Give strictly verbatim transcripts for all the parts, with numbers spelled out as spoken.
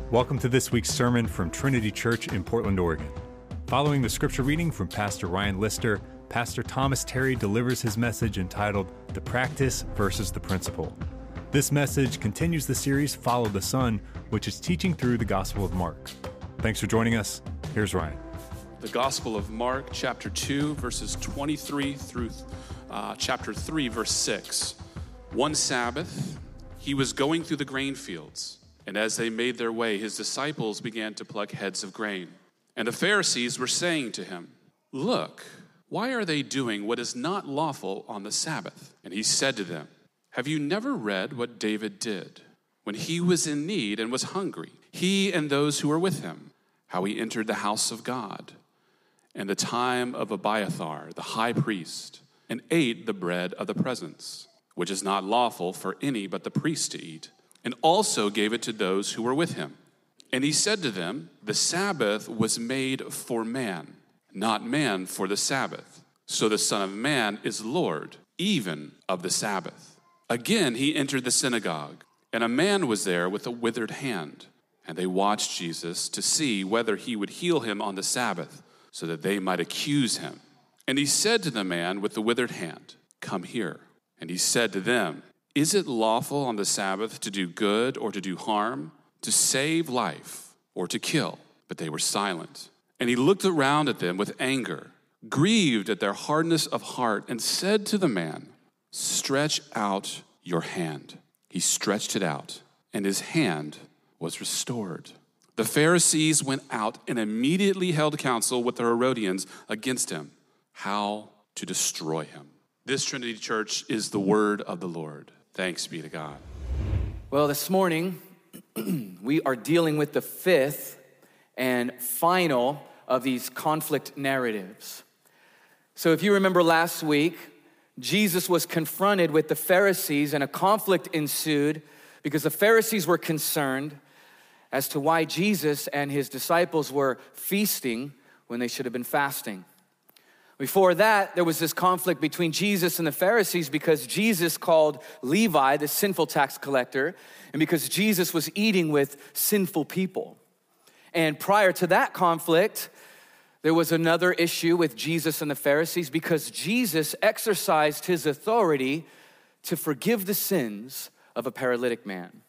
Welcome to this week's sermon from Trinity Church in Portland, Oregon. Following the scripture reading from Pastor Ryan Lister, Pastor Thomas Terry delivers his message entitled The Practice versus the Principle. This message continues the series Follow the Sun, which is teaching through the Gospel of Mark. Thanks for joining us. Here's Ryan. The Gospel of Mark, chapter two, verses twenty-three through uh, chapter three, verse six. One Sabbath, he was going through the grain fields, and as they made their way, his disciples began to pluck heads of grain. And the Pharisees were saying to him, "Look, why are they doing what is not lawful on the Sabbath?" And he said to them, "Have you never read what David did when he was in need and was hungry, he and those who were with him, how he entered the house of God in the time of Abiathar, the high priest, and ate the bread of the presence, which is not lawful for any but the priest to eat, and also gave it to those who were with him. And he said to them, the Sabbath was made for man, not man for the Sabbath. So the Son of Man is Lord, even of the Sabbath." Again, he entered the synagogue, and a man was there with a withered hand. And they watched Jesus to see whether he would heal him on the Sabbath, so that they might accuse him. And he said to the man with the withered hand, "Come here." And he said to them, "Is it lawful on the Sabbath to do good or to do harm, to save life or to kill?" But they were silent. And he looked around at them with anger, grieved at their hardness of heart, and said to the man, "Stretch out your hand." He stretched it out, and his hand was restored. The Pharisees went out and immediately held counsel with the Herodians against him, how to destroy him. This Trinity Church is the word of the Lord. Thanks be to God. Well, this morning, we are dealing with the fifth and final of these conflict narratives. So if you remember last week, Jesus was confronted with the Pharisees and a conflict ensued because the Pharisees were concerned as to why Jesus and his disciples were feasting when they should have been fasting. Before that, there was this conflict between Jesus and the Pharisees because Jesus called Levi the sinful tax collector and because Jesus was eating with sinful people. And prior to that conflict, there was another issue with Jesus and the Pharisees because Jesus exercised his authority to forgive the sins of a paralytic man.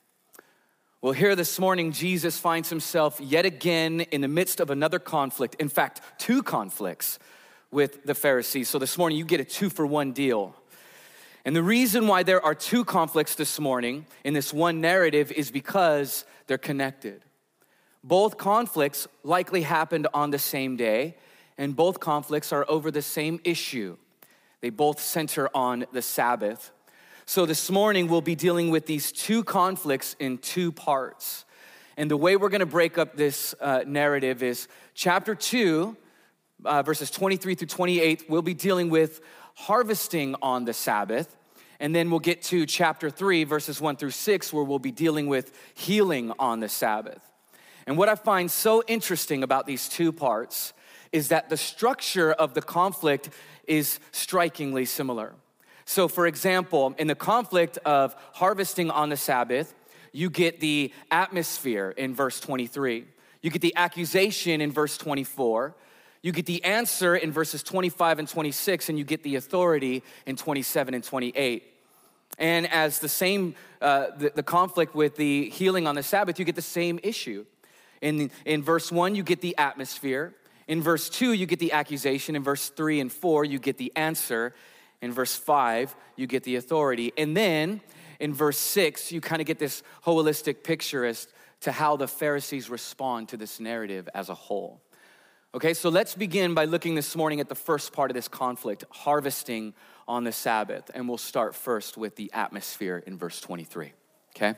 Well, here this morning, Jesus finds himself yet again in the midst of another conflict. In fact, two conflicts with the Pharisees. So this morning, you get a two-for-one deal. And the reason why there are two conflicts this morning in this one narrative is because they're connected. Both conflicts likely happened on the same day, and both conflicts are over the same issue. They both center on the Sabbath. So this morning, we'll be dealing with these two conflicts in two parts. And the way we're gonna break up this uh, narrative is chapter two, uh, verses twenty-three through twenty-eight, we'll be dealing with harvesting on the Sabbath. And then we'll get to chapter three, verses one through six, where we'll be dealing with healing on the Sabbath. And what I find so interesting about these two parts is that the structure of the conflict is strikingly similar. So for example, in the conflict of harvesting on the Sabbath, you get the atmosphere in verse twenty-three. You get the accusation in verse twenty-four. You get the answer in verses twenty-five and twenty-six, and you get the authority in twenty-seven and twenty-eight. And as the same, uh, the, the conflict with the healing on the Sabbath, you get the same issue. In, in verse one, you get the atmosphere. In verse two, you get the accusation. In verse three and four, you get the answer. In verse five, you get the authority. And then in verse six, you kind of get this holistic picture as to how the Pharisees respond to this narrative as a whole. Okay, so let's begin by looking this morning at the first part of this conflict, harvesting on the Sabbath. And we'll start first with the atmosphere in verse twenty-three, okay?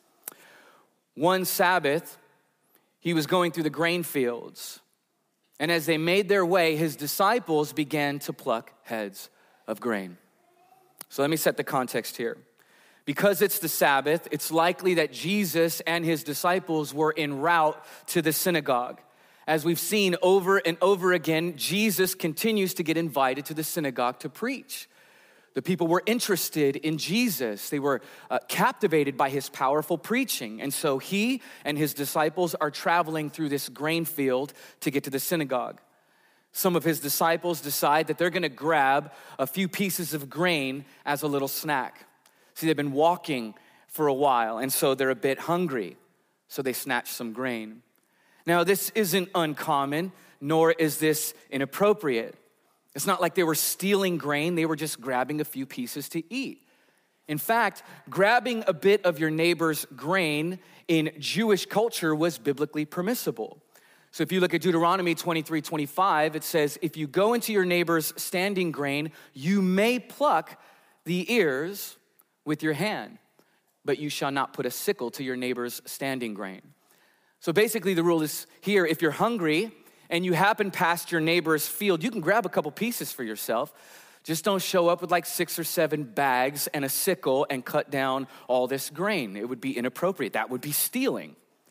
One Sabbath, he was going through the grain fields. And as they made their way, his disciples began to pluck heads of grain. So let me set the context here. Because it's the Sabbath, it's likely that Jesus and his disciples were en route to the synagogue. As we've seen over and over again, Jesus continues to get invited to the synagogue to preach. The people were interested in Jesus. They were uh, captivated by his powerful preaching. And so he and his disciples are traveling through this grain field to get to the synagogue. Some of his disciples decide that they're gonna grab a few pieces of grain as a little snack. See, they've been walking for a while, and so they're a bit hungry. So they snatch some grain. Now, this isn't uncommon, nor is this inappropriate. It's not like they were stealing grain, they were just grabbing a few pieces to eat. In fact, grabbing a bit of your neighbor's grain in Jewish culture was biblically permissible. So if you look at Deuteronomy twenty-three twenty-five, it says, if you go into your neighbor's standing grain, you may pluck the ears with your hand, but you shall not put a sickle to your neighbor's standing grain. So basically the rule is here, if you're hungry and you happen past your neighbor's field, you can grab a couple pieces for yourself. Just don't show up with like six or seven bags and a sickle and cut down all this grain. It would be inappropriate. That would be stealing.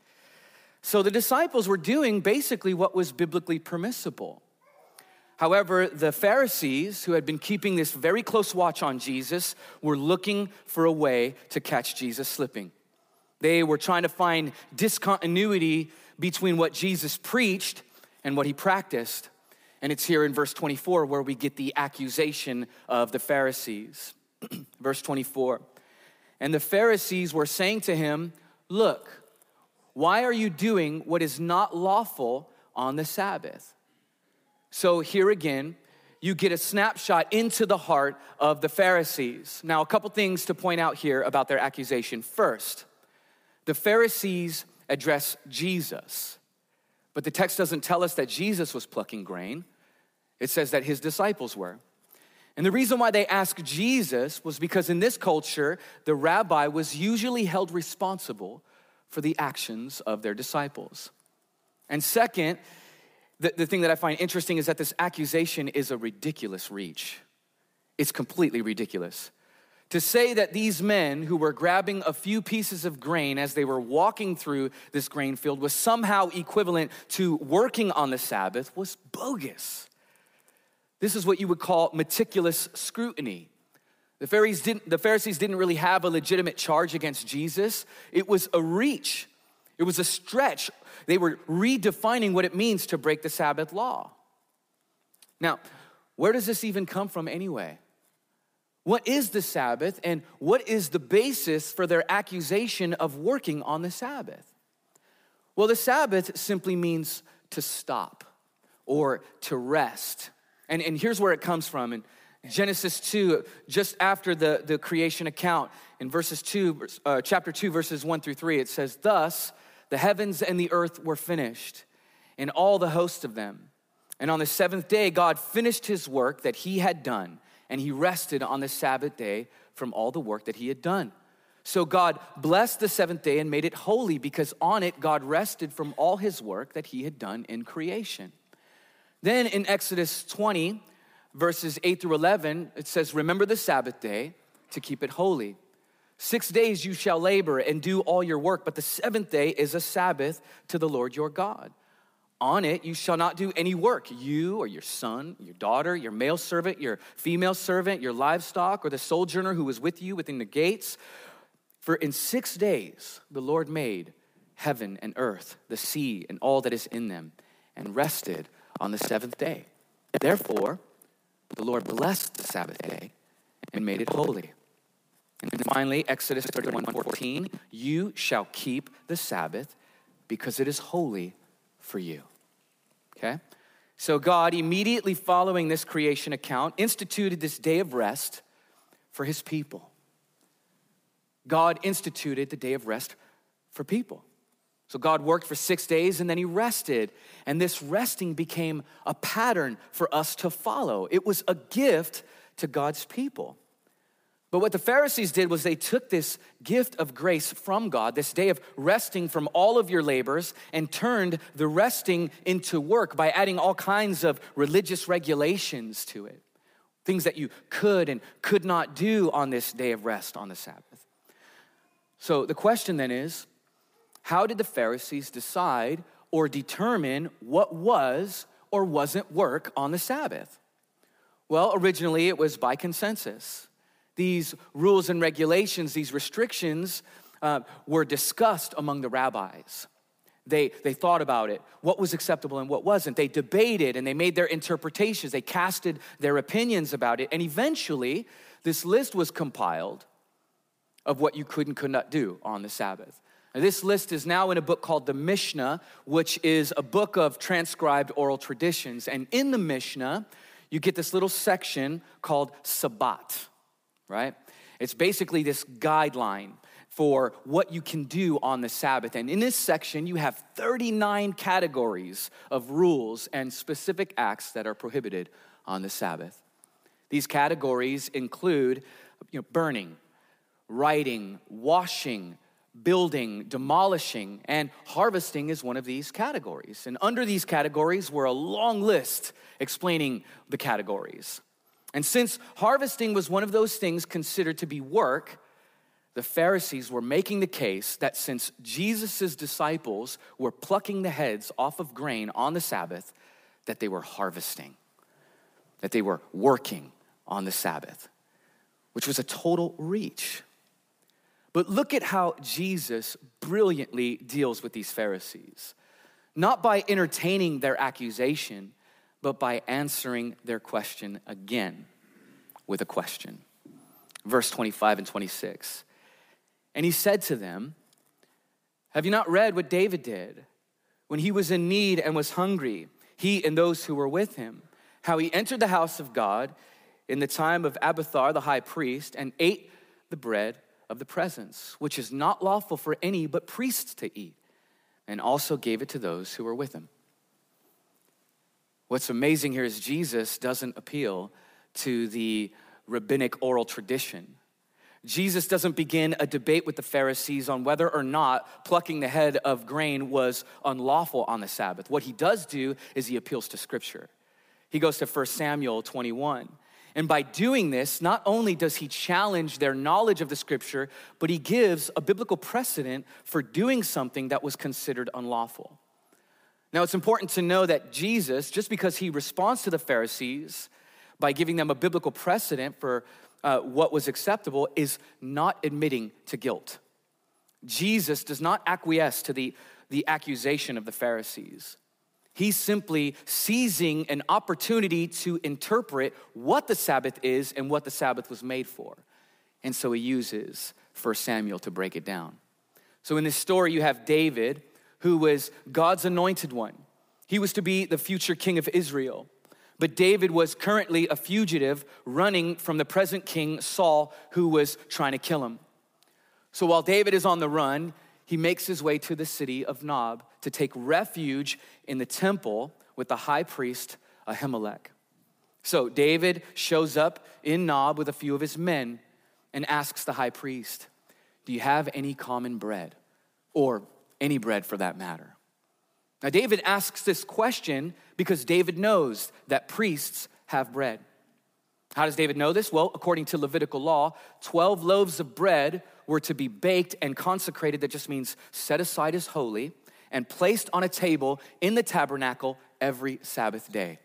So the disciples were doing basically what was biblically permissible. However, the Pharisees, who had been keeping this very close watch on Jesus, were looking for a way to catch Jesus slipping. They were trying to find discontinuity between what Jesus preached and what he practiced. And it's here in verse twenty-four where we get the accusation of the Pharisees. Verse twenty-four, and the Pharisees were saying to him, look, why are you doing what is not lawful on the Sabbath? So here again, you get a snapshot into the heart of the Pharisees. Now, a couple things to point out here about their accusation. First, the Pharisees address Jesus, but the text doesn't tell us that Jesus was plucking grain. It says that his disciples were. And the reason why they asked Jesus was because in this culture, the rabbi was usually held responsible for the actions of their disciples. And second, the, the thing that I find interesting is that this accusation is a ridiculous reach. It's completely ridiculous. To say that these men who were grabbing a few pieces of grain as they were walking through this grain field was somehow equivalent to working on the Sabbath was bogus. This is what you would call meticulous scrutiny. The Pharisees didn't, the Pharisees didn't really have a legitimate charge against Jesus. It was a reach. It was a stretch. They were redefining what it means to break the Sabbath law. Now, where does this even come from anyway? What is the Sabbath, and what is the basis for their accusation of working on the Sabbath? Well, the Sabbath simply means to stop or to rest. And, and here's where it comes from. In Genesis two, just after the, the creation account, in verses two, uh, chapter two, verses one through three, it says, thus the heavens and the earth were finished, and all the host of them. And on the seventh day, God finished his work that he had done, and he rested on the Sabbath day from all the work that he had done. So God blessed the seventh day and made it holy, because on it God rested from all his work that he had done in creation. Then in Exodus twenty, verses eight through eleven, it says, remember the Sabbath day to keep it holy. Six days you shall labor and do all your work, but the seventh day is a Sabbath to the Lord your God. On it you shall not do any work, you or your son, your daughter, your male servant, your female servant, your livestock, or the sojourner who is with you within the gates. For in six days the Lord made heaven and earth, the sea, and all that is in them, and rested on the seventh day. Therefore, the Lord blessed the Sabbath day and made it holy. And then finally, Exodus thirty-one fourteen, you shall keep the Sabbath because it is holy for you. Okay? So God, immediately following this creation account, instituted this day of rest for his people. God instituted the day of rest for people. So God worked for six days and then he rested. And this resting became a pattern for us to follow. It was a gift to God's people. But what the Pharisees did was they took this gift of grace from God, this day of resting from all of your labors, and turned the resting into work by adding all kinds of religious regulations to it. Things that you could and could not do on this day of rest on the Sabbath. So the question then is, how did the Pharisees decide or determine what was or wasn't work on the Sabbath? Well, originally it was by consensus. These rules and regulations, these restrictions uh, were discussed among the rabbis. They, they thought about it, what was acceptable and what wasn't. They debated and they made their interpretations. They casted their opinions about it. And eventually, this list was compiled of what you could and could not do on the Sabbath. Now, this list is now in a book called the Mishnah, which is a book of transcribed oral traditions. And in the Mishnah, you get this little section called Sabbat, right? It's basically this guideline for what you can do on the Sabbath. And in this section, you have thirty-nine categories of rules and specific acts that are prohibited on the Sabbath. These categories include, you know, burning, writing, washing, building, demolishing, and harvesting is one of these categories. And under these categories were a long list explaining the categories. And since harvesting was one of those things considered to be work, the Pharisees were making the case that since Jesus' disciples were plucking the heads off of grain on the Sabbath, that they were harvesting, that they were working on the Sabbath, which was a total reach. But look at how Jesus brilliantly deals with these Pharisees, not by entertaining their accusation, but by answering their question again with a question. Verse twenty-five and twenty-six. And he said to them, have you not read what David did when he was in need and was hungry, he and those who were with him, how he entered the house of God in the time of Abiathar the high priest and ate the bread of the presence, which is not lawful for any but priests to eat, and also gave it to those who were with him. What's amazing here is Jesus doesn't appeal to the rabbinic oral tradition. Jesus doesn't begin a debate with the Pharisees on whether or not plucking the head of grain was unlawful on the Sabbath. What he does do is he appeals to Scripture. He goes to First Samuel twenty-one. And by doing this, not only does he challenge their knowledge of the Scripture, but he gives a biblical precedent for doing something that was considered unlawful. Now, it's important to know that Jesus, just because he responds to the Pharisees by giving them a biblical precedent for uh, what was acceptable, is not admitting to guilt. Jesus does not acquiesce to the, the accusation of the Pharisees. He's simply seizing an opportunity to interpret what the Sabbath is and what the Sabbath was made for. And so he uses First Samuel to break it down. So in this story, you have David, who was God's anointed one. He was to be the future king of Israel. But David was currently a fugitive running from the present king, Saul, who was trying to kill him. So while David is on the run, he makes his way to the city of Nob to take refuge in the temple with the high priest Ahimelech. So David shows up in Nob with a few of his men and asks the high priest, do you have any common bread? Or any bread for that matter. Now David asks this question because David knows that priests have bread. How does David know this? Well, according to Levitical law, twelve loaves of bread were to be baked and consecrated. That just means set aside as holy and placed on a table in the tabernacle every Sabbath day.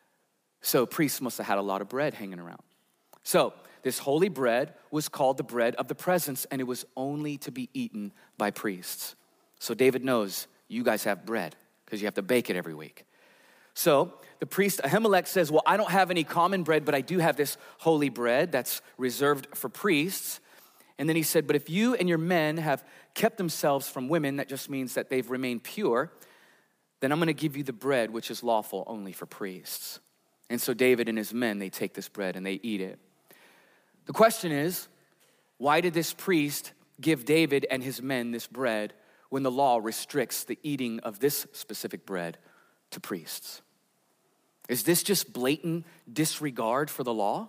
So priests must have had a lot of bread hanging around. So this holy bread was called the bread of the presence, and it was only to be eaten by priests. So David knows you guys have bread because you have to bake it every week. So the priest Ahimelech says, well, I don't have any common bread, but I do have this holy bread that's reserved for priests. And then he said, but if you and your men have kept themselves from women, that just means that they've remained pure, then I'm gonna give you the bread which is lawful only for priests. And so David and his men, they take this bread and they eat it. The question is, why did this priest give David and his men this bread when the law restricts the eating of this specific bread to priests? Is this just blatant disregard for the law?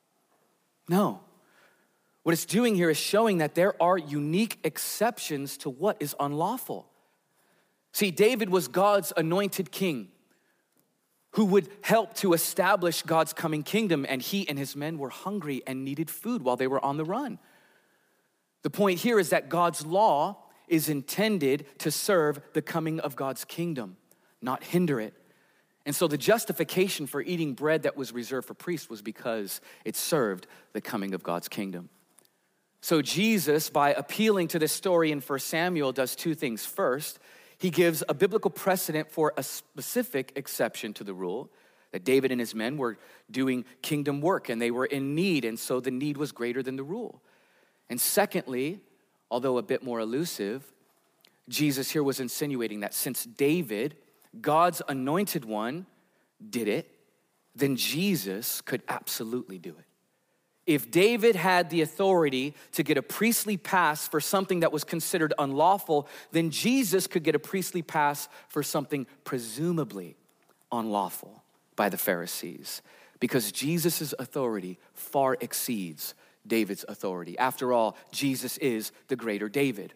No. What it's doing here is showing that there are unique exceptions to what is unlawful. See, David was God's anointed king who would help to establish God's coming kingdom, and he and his men were hungry and needed food while they were on the run. The point here is that God's law is intended to serve the coming of God's kingdom, not hinder it. And so the justification for eating bread that was reserved for priests was because it served the coming of God's kingdom. So Jesus, by appealing to this story in First Samuel, does two things. First, he gives a biblical precedent for a specific exception to the rule, that David and his men were doing kingdom work and they were in need, and so the need was greater than the rule. And secondly, although a bit more elusive, Jesus here was insinuating that since David, God's anointed one, did it, then Jesus could absolutely do it. If David had the authority to get a priestly pass for something that was considered unlawful, then Jesus could get a priestly pass for something presumably unlawful by the Pharisees, because Jesus' authority far exceeds David's authority. After all, Jesus is the greater David.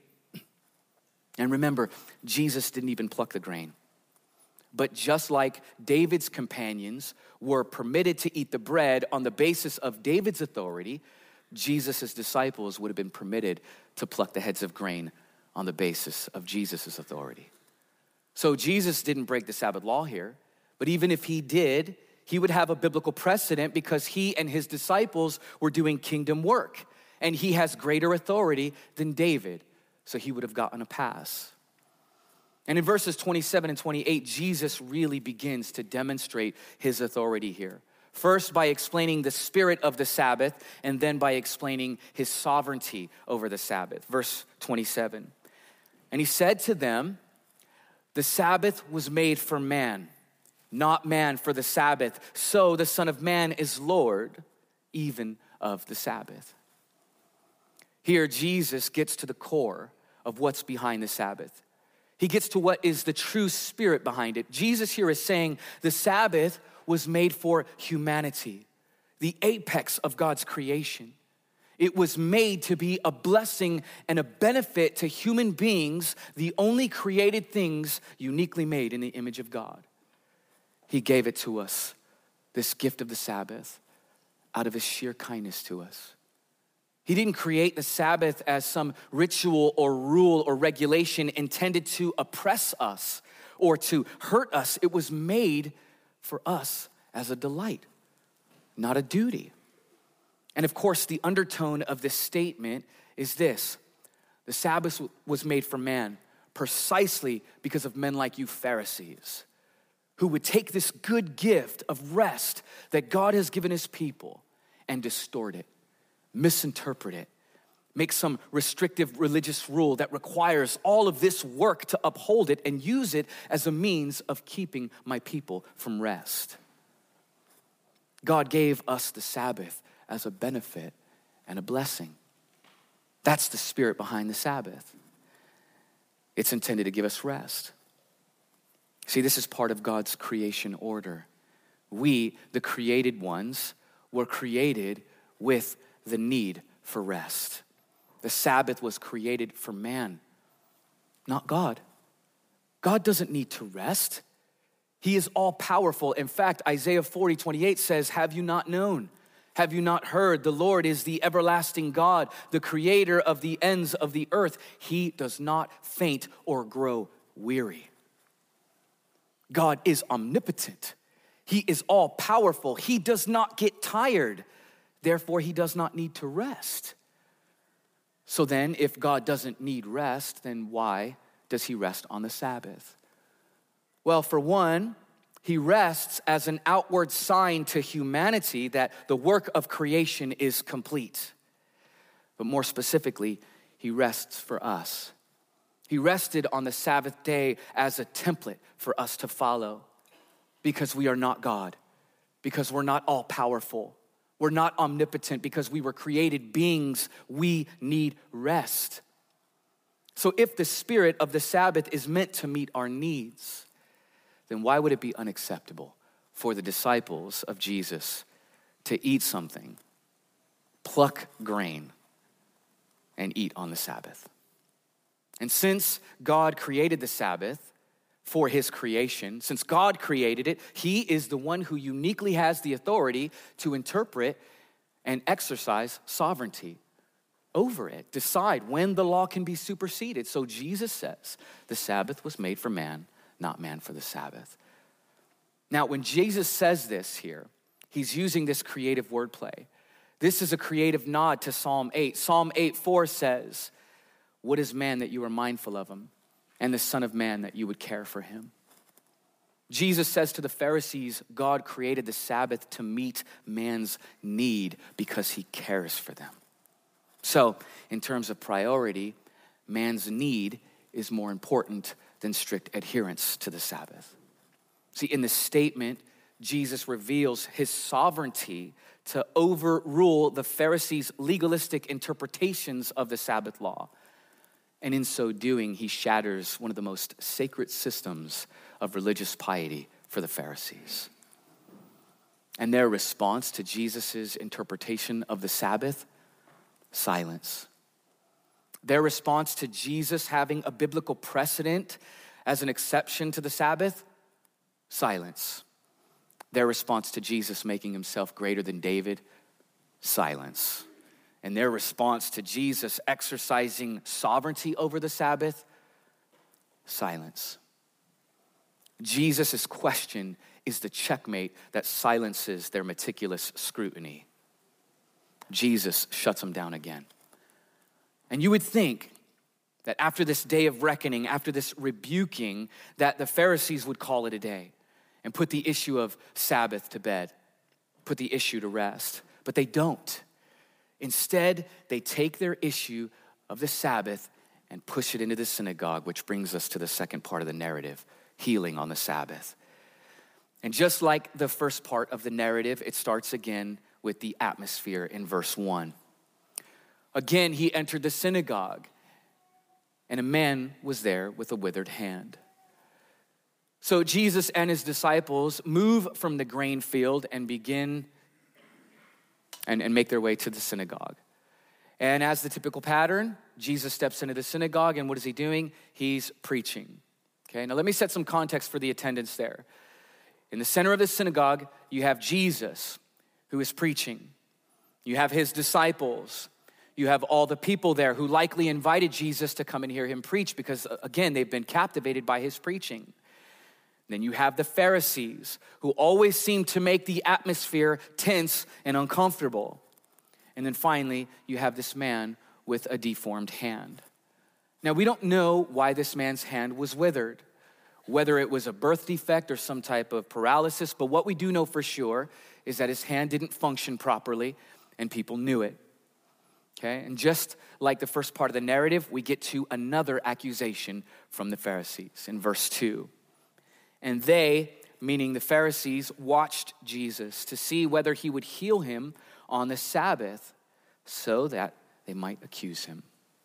And remember, Jesus didn't even pluck the grain. But just like David's companions were permitted to eat the bread on the basis of David's authority, Jesus' disciples would have been permitted to pluck the heads of grain on the basis of Jesus' authority. So Jesus didn't break the Sabbath law here, but even if he did, he would have a biblical precedent because he and his disciples were doing kingdom work, and he has greater authority than David, so he would have gotten a pass. And in verses twenty-seven and twenty-eight, Jesus really begins to demonstrate his authority here. First, by explaining the spirit of the Sabbath, and then by explaining his sovereignty over the Sabbath. Verse twenty-seven, and he said to them, "The Sabbath was made for man, not man for the Sabbath. So the Son of Man is Lord, even of the Sabbath." Here, Jesus gets to the core of what's behind the Sabbath. He gets to what is the true spirit behind it. Jesus here is saying the Sabbath was made for humanity, the apex of God's creation. It was made to be a blessing and a benefit to human beings, the only created things uniquely made in the image of God. He gave it to us, this gift of the Sabbath, out of his sheer kindness to us. He didn't create the Sabbath as some ritual or rule or regulation intended to oppress us or to hurt us. It was made for us as a delight, not a duty. And of course, the undertone of this statement is this: the Sabbath was made for man precisely because of men like you Pharisees, who would take this good gift of rest that God has given his people and distort it, misinterpret it, make some restrictive religious rule that requires all of this work to uphold it and use it as a means of keeping my people from rest. God gave us the Sabbath as a benefit and a blessing. That's the spirit behind the Sabbath. It's intended to give us rest. See, this is part of God's creation order. We, the created ones, were created with the need for rest. The Sabbath was created for man, not God. God doesn't need to rest. He is all powerful. In fact, Isaiah forty, twenty-eight says, "Have you not known? Have you not heard? The Lord is the everlasting God, the creator of the ends of the earth. He does not faint or grow weary." God is omnipotent. He is all powerful. He does not get tired. Therefore, he does not need to rest. So then, if God doesn't need rest, then why does he rest on the Sabbath? Well, for one, he rests as an outward sign to humanity that the work of creation is complete. But more specifically, he rests for us. He rested on the Sabbath day as a template for us to follow, because we are not God, because we're not all powerful. We're not omnipotent, because we were created beings. We need rest. So if the spirit of the Sabbath is meant to meet our needs, then why would it be unacceptable for the disciples of Jesus to eat something, pluck grain, and eat on the Sabbath? And since God created the Sabbath for his creation, since God created it, he is the one who uniquely has the authority to interpret and exercise sovereignty over it, decide when the law can be superseded. So Jesus says the Sabbath was made for man, not man for the Sabbath. Now, when Jesus says this here, he's using this creative wordplay. This is a creative nod to Psalm eight. Psalm eight four says, "What is man that you are mindful of him, and the Son of Man that you would care for him?" Jesus says to the Pharisees, God created the Sabbath to meet man's need because he cares for them. So, in terms of priority, man's need is more important than strict adherence to the Sabbath. See, in the statement, Jesus reveals his sovereignty to overrule the Pharisees' legalistic interpretations of the Sabbath law. And in so doing, he shatters one of the most sacred systems of religious piety for the Pharisees. And their response to Jesus' interpretation of the Sabbath, silence. Their response to Jesus having a biblical precedent as an exception to the Sabbath, silence. Their response to Jesus making himself greater than David, silence. And their response to Jesus exercising sovereignty over the Sabbath, silence. Jesus' question is the checkmate that silences their meticulous scrutiny. Jesus shuts them down again. And you would think that after this day of reckoning, after this rebuking, that the Pharisees would call it a day and put the issue of Sabbath to bed, put the issue to rest. But they don't. Instead, they take their issue of the Sabbath and push it into the synagogue, which brings us to the second part of the narrative, healing on the Sabbath. And just like the first part of the narrative, it starts again with the atmosphere in verse one. Again, he entered the synagogue, and a man was there with a withered hand. So Jesus and his disciples move from the grain field and begin and, and make their way to the synagogue. And as the typical pattern, Jesus steps into the synagogue, and what is he doing? He's preaching. Okay, now let me set some context for the attendance there. In the center of the synagogue, you have Jesus who is preaching. You have his disciples. You have all the people there who likely invited Jesus to come and hear him preach because, again, they've been captivated by his preaching. Then you have the Pharisees who always seem to make the atmosphere tense and uncomfortable. And then finally, you have this man with a deformed hand. Now, we don't know why this man's hand was withered, whether it was a birth defect or some type of paralysis, but what we do know for sure is that his hand didn't function properly and people knew it. Okay, and just like the first part of the narrative, we get to another accusation from the Pharisees in verse two. And they, meaning the Pharisees, watched Jesus to see whether he would heal him on the Sabbath so that they might accuse him.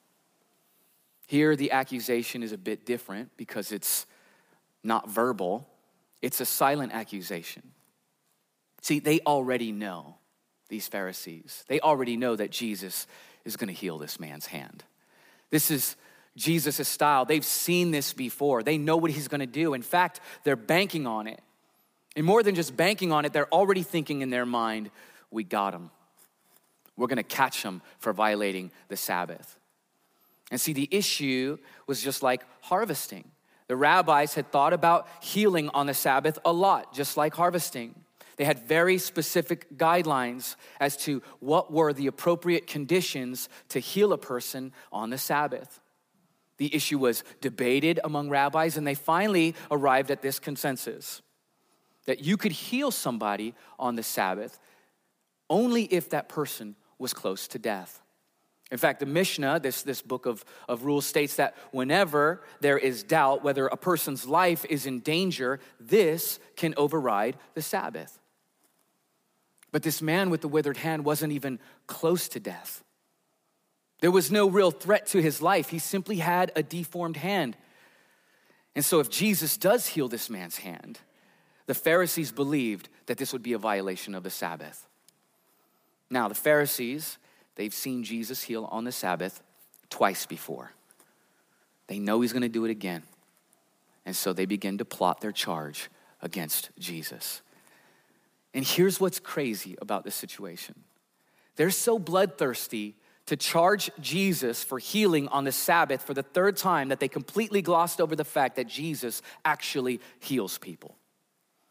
Here, the accusation is a bit different because it's not verbal. It's a silent accusation. See, they already know, these Pharisees, they already know that Jesus is going to heal this man's hand. This is Jesus' style. They've seen this before. They know what he's going to do. In fact, they're banking on it. And more than just banking on it, they're already thinking in their mind, we got him. We're going to catch him for violating the Sabbath. And see, the issue was just like harvesting. The rabbis had thought about healing on the Sabbath a lot, just like harvesting. They had very specific guidelines as to what were the appropriate conditions to heal a person on the Sabbath. The issue was debated among rabbis, and they finally arrived at this consensus, that you could heal somebody on the Sabbath only if that person was close to death. In fact, the Mishnah, this, this book of, of rules, states that whenever there is doubt whether a person's life is in danger, this can override the Sabbath. But this man with the withered hand wasn't even close to death. There was no real threat to his life. He simply had a deformed hand. And so if Jesus does heal this man's hand, the Pharisees believed that this would be a violation of the Sabbath. Now, the Pharisees, they've seen Jesus heal on the Sabbath twice before. They know he's going to do it again. And so they begin to plot their charge against Jesus. And here's what's crazy about this situation. They're so bloodthirsty to charge Jesus for healing on the Sabbath for the third time that they completely glossed over the fact that Jesus actually heals people.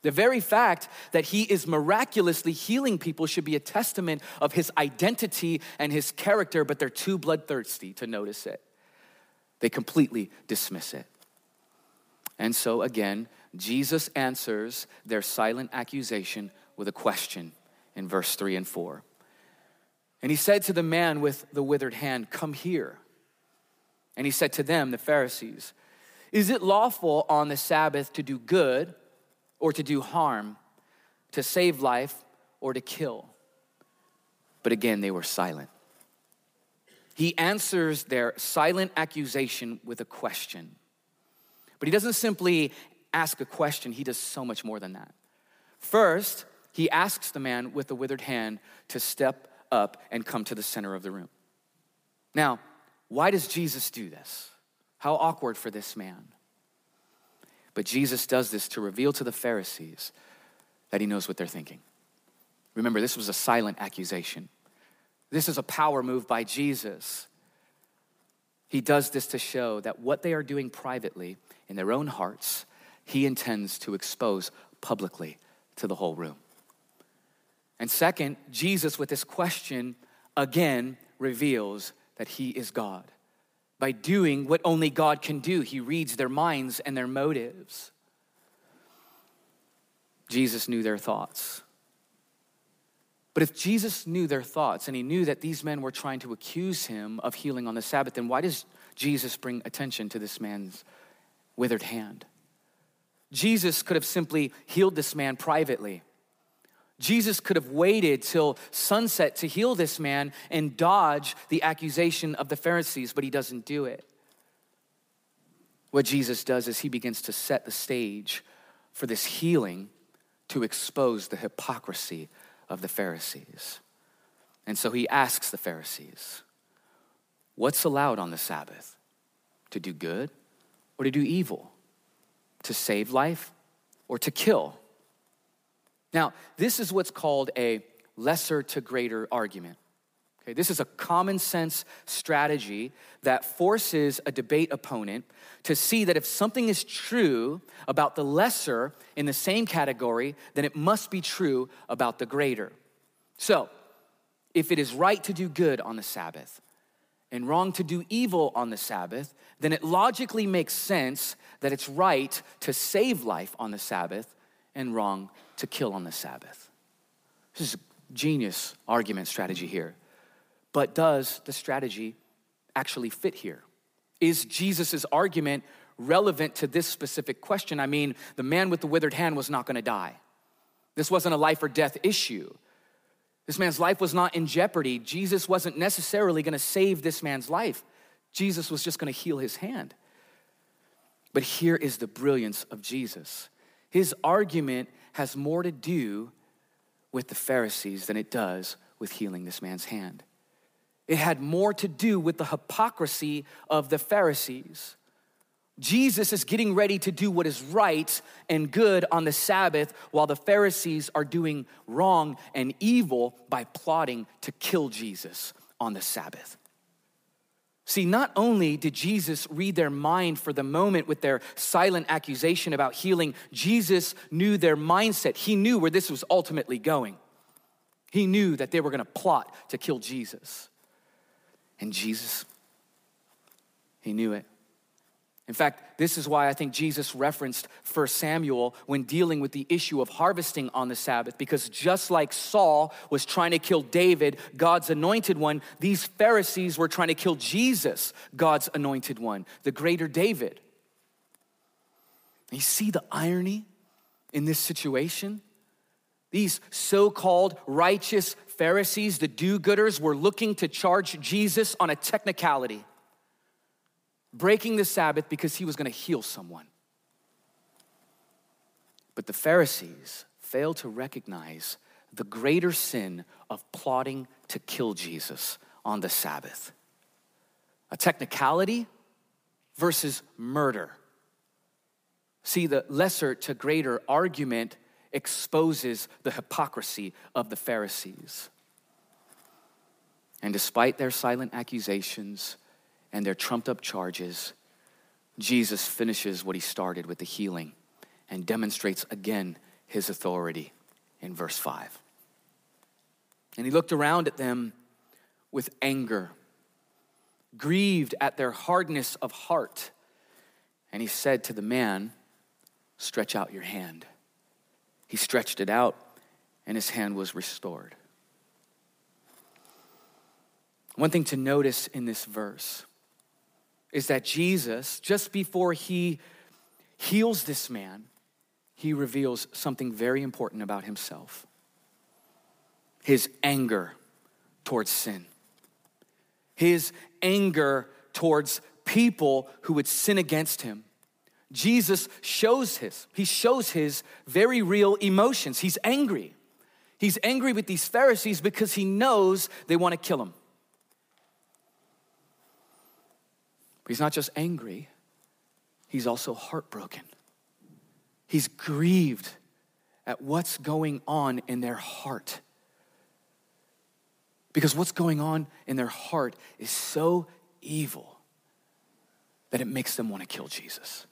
The very fact that he is miraculously healing people should be a testament of his identity and his character, but they're too bloodthirsty to notice it. They completely dismiss it. And so again, Jesus answers their silent accusation with a question in verse three and four. And he said to the man with the withered hand, "Come here." And he said to them, the Pharisees, "Is it lawful on the Sabbath to do good or to do harm, to save life or to kill?" But again, they were silent. He answers their silent accusation with a question. But he doesn't simply ask a question, he does so much more than that. First, he asks the man with the withered hand to step up and come to the center of the room. Now, why does Jesus do this? How awkward for this man. But Jesus does this to reveal to the Pharisees that he knows what they're thinking. Remember, this was a silent accusation. This is a power move by Jesus. He does this to show that what they are doing privately in their own hearts, he intends to expose publicly to the whole room. And second, Jesus with this question again reveals that he is God. By doing what only God can do, he reads their minds and their motives. Jesus knew their thoughts. But if Jesus knew their thoughts and he knew that these men were trying to accuse him of healing on the Sabbath, then why does Jesus bring attention to this man's withered hand? Jesus could have simply healed this man privately. Jesus could have waited till sunset to heal this man and dodge the accusation of the Pharisees, but he doesn't do it. What Jesus does is he begins to set the stage for this healing to expose the hypocrisy of the Pharisees. And so he asks the Pharisees, what's allowed on the Sabbath? To do good or to do evil? To save life or to kill? Now, this is what's called a lesser to greater argument. Okay, this is a common sense strategy that forces a debate opponent to see that if something is true about the lesser in the same category, then it must be true about the greater. So, if it is right to do good on the Sabbath and wrong to do evil on the Sabbath, then it logically makes sense that it's right to save life on the Sabbath and wrong to kill on the Sabbath. This is a genius argument strategy here. But does the strategy actually fit here? Is Jesus' argument relevant to this specific question? I mean, the man with the withered hand was not gonna die. This wasn't a life or death issue. This man's life was not in jeopardy. Jesus wasn't necessarily gonna save this man's life. Jesus was just gonna heal his hand. But here is the brilliance of Jesus. His argument has more to do with the Pharisees than it does with healing this man's hand. It had more to do with the hypocrisy of the Pharisees. Jesus is getting ready to do what is right and good on the Sabbath, while the Pharisees are doing wrong and evil by plotting to kill Jesus on the Sabbath. See, not only did Jesus read their mind for the moment with their silent accusation about healing, Jesus knew their mindset. He knew where this was ultimately going. He knew that they were gonna plot to kill Jesus. And Jesus, he knew it. In fact, this is why I think Jesus referenced First Samuel when dealing with the issue of harvesting on the Sabbath, because just like Saul was trying to kill David, God's anointed one, these Pharisees were trying to kill Jesus, God's anointed one, the greater David. You see the irony in this situation? These so-called righteous Pharisees, the do-gooders, were looking to charge Jesus on a technicality, breaking the Sabbath because he was gonna heal someone. But the Pharisees failed to recognize the greater sin of plotting to kill Jesus on the Sabbath. A technicality versus murder. See, the lesser to greater argument exposes the hypocrisy of the Pharisees. And despite their silent accusations and their trumped up charges, Jesus finishes what he started with the healing and demonstrates again his authority in verse five. And he looked around at them with anger, grieved at their hardness of heart. And he said to the man, "Stretch out your hand." He stretched it out, and his hand was restored. One thing to notice in this verse is that Jesus, just before he heals this man, he reveals something very important about himself. His anger towards sin. His anger towards people who would sin against him. Jesus shows his, he shows his very real emotions. He's angry. He's angry with these Pharisees because he knows they want to kill him. But he's not just angry, he's also heartbroken. He's grieved at what's going on in their heart. Because what's going on in their heart is so evil that it makes them want to kill Jesus.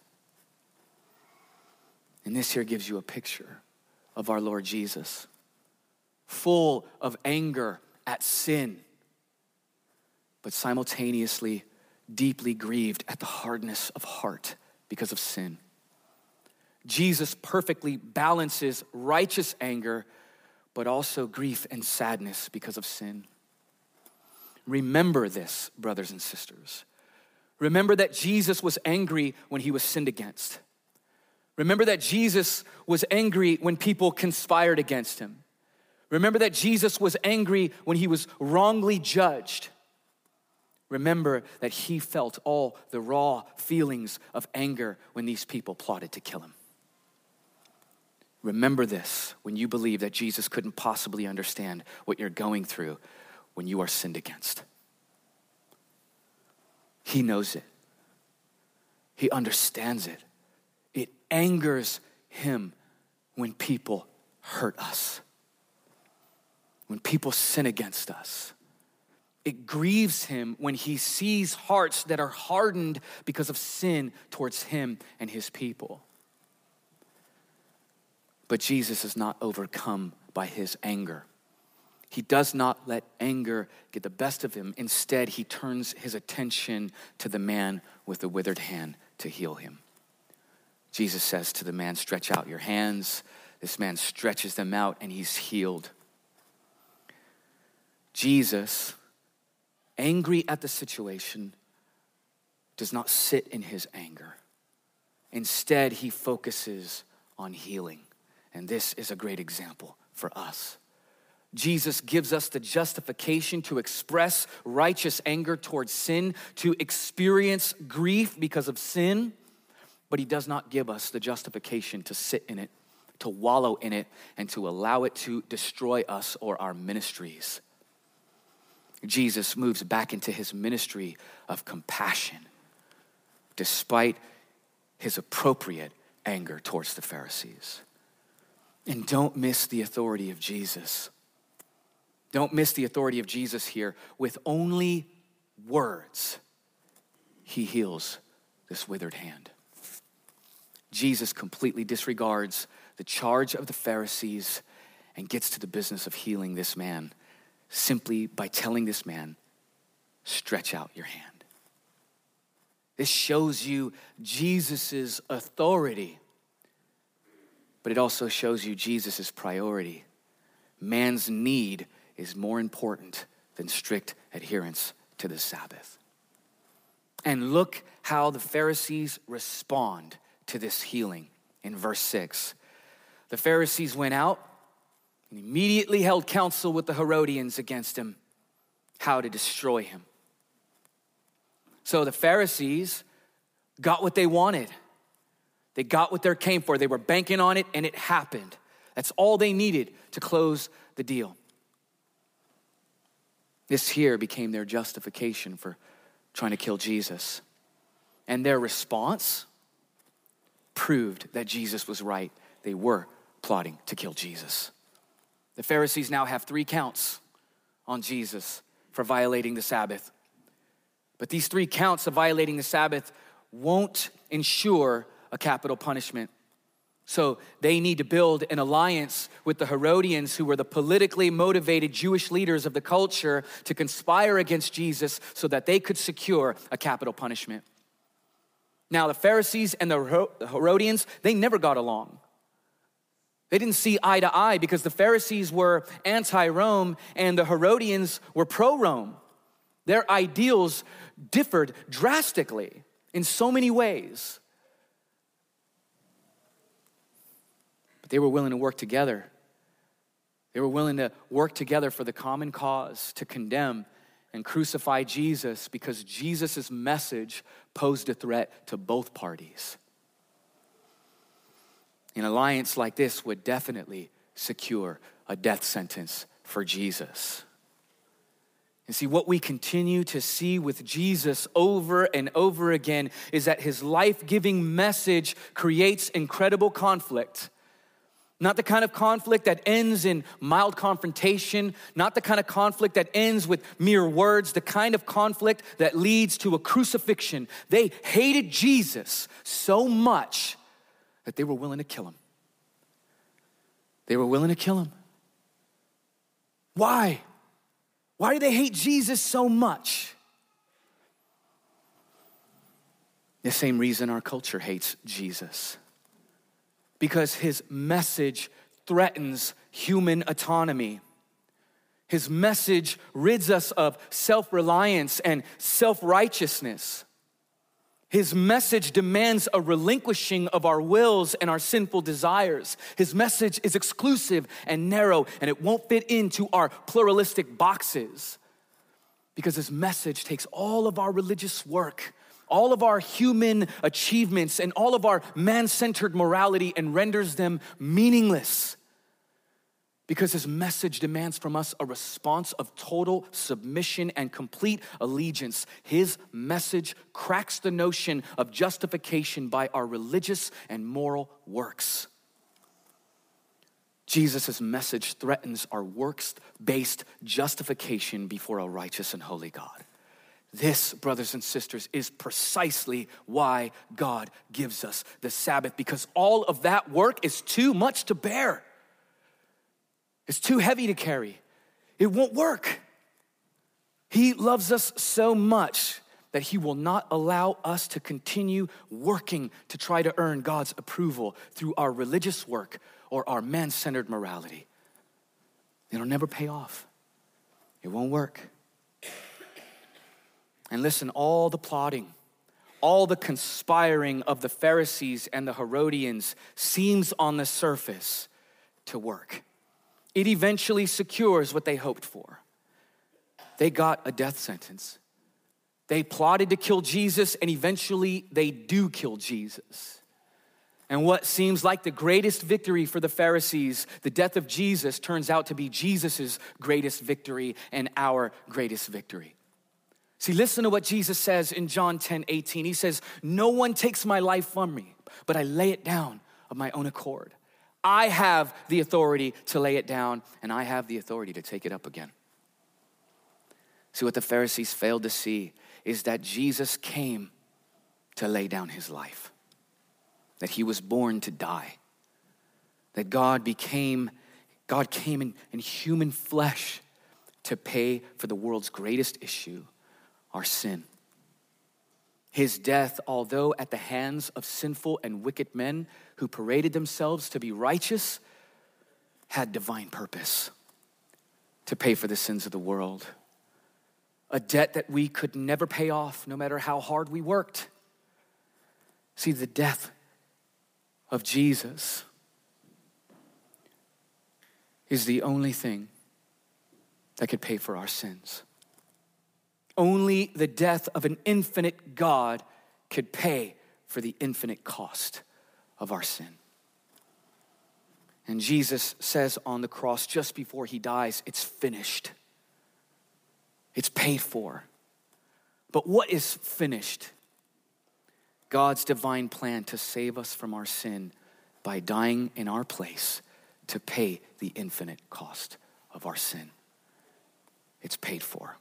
And this here gives you a picture of our Lord Jesus, full of anger at sin, but simultaneously deeply grieved at the hardness of heart because of sin. Jesus perfectly balances righteous anger, but also grief and sadness because of sin. Remember this, brothers and sisters. Remember that Jesus was angry when he was sinned against. Remember that Jesus was angry when people conspired against him. Remember that Jesus was angry when he was wrongly judged. Remember that he felt all the raw feelings of anger when these people plotted to kill him. Remember this when you believe that Jesus couldn't possibly understand what you're going through when you are sinned against. He knows it. He understands it. It angers him when people hurt us, when people sin against us. It grieves him when he sees hearts that are hardened because of sin towards him and his people. But Jesus is not overcome by his anger. He does not let anger get the best of him. Instead, he turns his attention to the man with the withered hand to heal him. Jesus says to the man, "Stretch out your hands." This man stretches them out and he's healed. Jesus, angry at the situation, does not sit in his anger. Instead, he focuses on healing. And this is a great example for us. Jesus gives us the justification to express righteous anger towards sin, to experience grief because of sin, but he does not give us the justification to sit in it, to wallow in it, and to allow it to destroy us or our ministries. Jesus moves back into his ministry of compassion, despite his appropriate anger towards the Pharisees. And don't miss the authority of Jesus. Don't miss the authority of Jesus here. With only words, he heals this withered hand. Jesus completely disregards the charge of the Pharisees and gets to the business of healing this man simply by telling this man, "Stretch out your hand." This shows you Jesus' authority, but it also shows you Jesus' priority. Man's need is more important than strict adherence to the Sabbath. And look how the Pharisees respond to this healing in verse six. The Pharisees went out and immediately held counsel with the Herodians against him, how to destroy him. So the Pharisees got what they wanted. They got what they came for. They were banking on it, and it happened. That's all they needed to close the deal. This here became their justification for trying to kill Jesus. And their response proved that Jesus was right. They were plotting to kill Jesus. The Pharisees now have three counts on Jesus for violating the Sabbath. But these three counts of violating the Sabbath won't ensure a capital punishment. So they need to build an alliance with the Herodians, who were the politically motivated Jewish leaders of the culture, to conspire against Jesus so that they could secure a capital punishment. Now, the Pharisees and the Herodians, they never got along. They didn't see eye to eye because the Pharisees were anti-Rome and the Herodians were pro-Rome. Their ideals differed drastically in so many ways. But they were willing to work together. They were willing to work together for the common cause, to condemn and crucify Jesus, because Jesus' message posed a threat to both parties. An alliance like this would definitely secure a death sentence for Jesus. And see, what we continue to see with Jesus over and over again is that his life-giving message creates incredible conflict. Not the kind of conflict that ends in mild confrontation, not the kind of conflict that ends with mere words, the kind of conflict that leads to a crucifixion. They hated Jesus so much that they were willing to kill him. They were willing to kill him. Why? Why do they hate Jesus so much? The same reason our culture hates Jesus. Because his message threatens human autonomy. His message rids us of self-reliance and self-righteousness. His message demands a relinquishing of our wills and our sinful desires. His message is exclusive and narrow, and it won't fit into our pluralistic boxes. Because his message takes all of our religious work, all of our human achievements, and all of our man-centered morality, and renders them meaningless. Because his message demands from us a response of total submission and complete allegiance. His message cracks the notion of justification by our religious and moral works. Jesus' message threatens our works-based justification before a righteous and holy God. This, brothers and sisters, is precisely why God gives us the Sabbath, because all of that work is too much to bear. It's too heavy to carry. It won't work. He loves us so much that he will not allow us to continue working to try to earn God's approval through our religious work or our man-centered morality. It'll never pay off. It won't work. And listen, all the plotting, all the conspiring of the Pharisees and the Herodians seems on the surface to work. It eventually secures what they hoped for. They got a death sentence. They plotted to kill Jesus, and eventually they do kill Jesus. And what seems like the greatest victory for the Pharisees, the death of Jesus, turns out to be Jesus' greatest victory and our greatest victory. See, listen to what Jesus says in John ten eighteen. He says, "No one takes my life from me, but I lay it down of my own accord. I have the authority to lay it down, and I have the authority to take it up again." See, what the Pharisees failed to see is that Jesus came to lay down his life, that he was born to die, that God became, God came in, in human flesh to pay for the world's greatest issue, our sin. His death, although at the hands of sinful and wicked men who paraded themselves to be righteous, had divine purpose to pay for the sins of the world. A debt that we could never pay off, no matter how hard we worked. See, the death of Jesus is the only thing that could pay for our sins. Only the death of an infinite God could pay for the infinite cost of our sin. And Jesus says on the cross, just before he dies, it's finished. It's paid for. But what is finished? God's divine plan to save us from our sin by dying in our place to pay the infinite cost of our sin. It's paid for.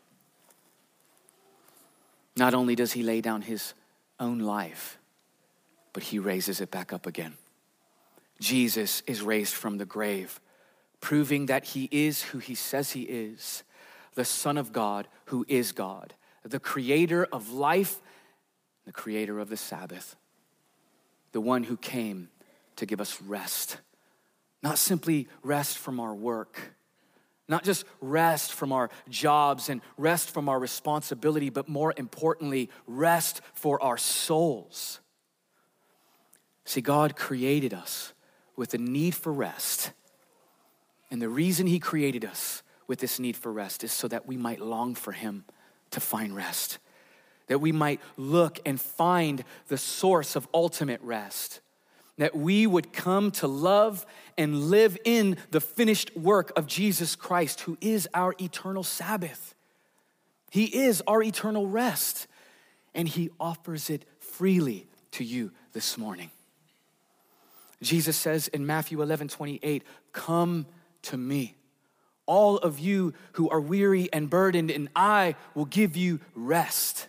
Not only does he lay down his own life, but he raises it back up again. Jesus is raised from the grave, proving that he is who he says he is, the Son of God who is God, the creator of life, the creator of the Sabbath, the one who came to give us rest. Not simply rest from our work, not just rest from our jobs and rest from our responsibility, but more importantly, rest for our souls. See, God created us with a need for rest. And the reason he created us with this need for rest is so that we might long for him to find rest, that we might look and find the source of ultimate rest, that we would come to love and live in the finished work of Jesus Christ, who is our eternal Sabbath. He is our eternal rest, and he offers it freely to you this morning. Jesus says in Matthew eleven twenty-eight, "Come to me, all of you who are weary and burdened, and I will give you rest."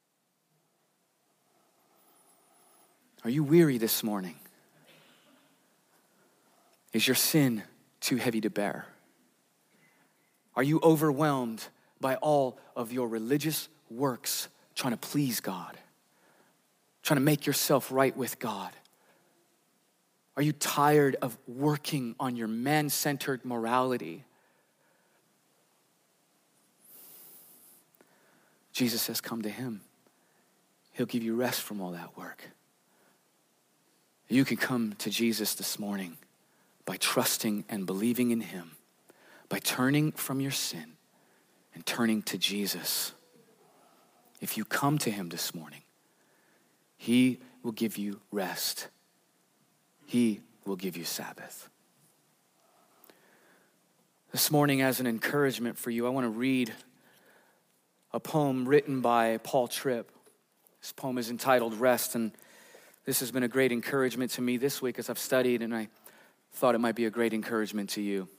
Are you weary this morning? Is your sin too heavy to bear? Are you overwhelmed by all of your religious works trying to please God, trying to make yourself right with God? Are you tired of working on your man-centered morality? Jesus says, come to him. He'll give you rest from all that work. You can come to Jesus this morning by trusting and believing in him, by turning from your sin and turning to Jesus. If you come to him this morning, he will give you rest. He will give you Sabbath. This morning, as an encouragement for you, I want to read a poem written by Paul Tripp. This poem is entitled Rest, and this has been a great encouragement to me this week as I've studied, and I thought it might be a great encouragement to you.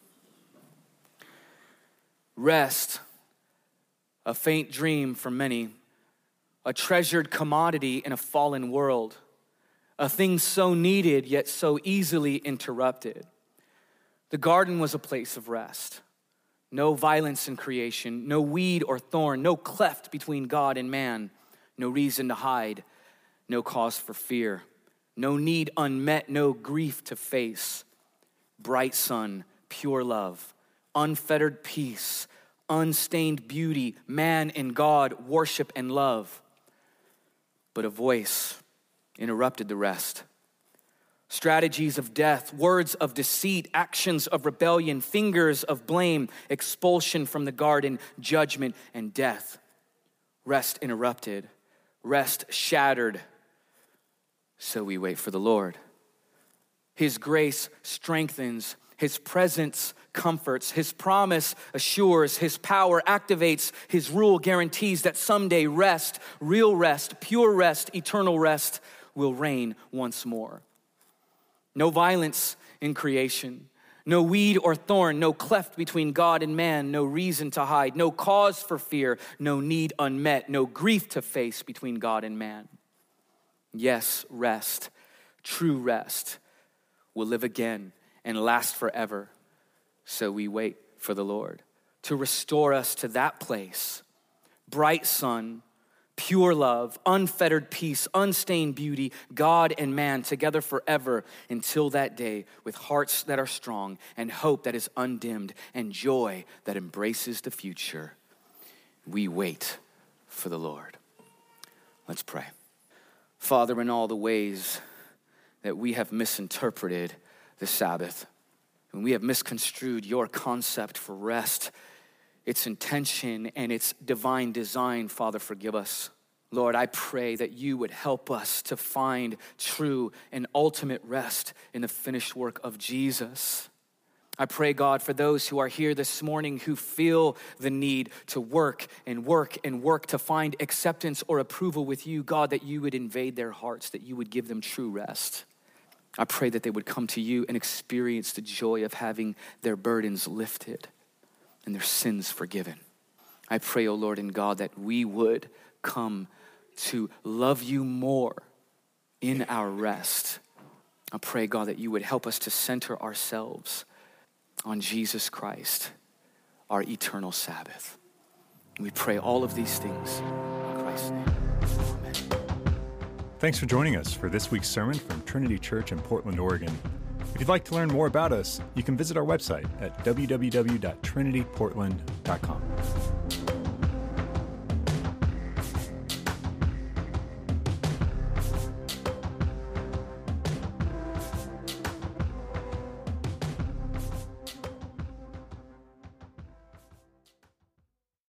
Rest, a faint dream for many, a treasured commodity in a fallen world, a thing so needed yet so easily interrupted. The garden was a place of rest. No violence in creation, no weed or thorn, no cleft between God and man, no reason to hide, no cause for fear, no need unmet, no grief to face. Bright sun, pure love, unfettered peace, unstained beauty, man and God, worship and love. But a voice interrupted the rest. Strategies of death, words of deceit, actions of rebellion, fingers of blame, expulsion from the garden, judgment and death. Rest interrupted, rest shattered. So we wait for the Lord. His grace strengthens, his presence comforts, his promise assures, his power activates, his rule guarantees that someday rest, real rest, pure rest, eternal rest will reign once more. No violence in creation, no weed or thorn, no cleft between God and man, no reason to hide, no cause for fear, no need unmet, no grief to face between God and man. Yes, rest, true rest, will live again and last forever. So we wait for the Lord to restore us to that place. Bright sun, pure love, unfettered peace, unstained beauty, God and man together forever until that day with hearts that are strong and hope that is undimmed and joy that embraces the future. We wait for the Lord. Let's pray. Father, in all the ways that we have misinterpreted the Sabbath, and we have misconstrued your concept for rest, its intention and its divine design, Father, forgive us. Lord, I pray that you would help us to find true and ultimate rest in the finished work of Jesus. I pray, God, for those who are here this morning who feel the need to work and work and work to find acceptance or approval with you, God, that you would invade their hearts, that you would give them true rest. I pray that they would come to you and experience the joy of having their burdens lifted and their sins forgiven. I pray, O Lord and God, that we would come to love you more in our rest. I pray, God, that you would help us to center ourselves on Jesus Christ, our eternal Sabbath. We pray all of these things in Christ's name. Amen. Thanks for joining us for this week's sermon from Trinity Church in Portland, Oregon. If you'd like to learn more about us, you can visit our website at w w w dot trinity portland dot com.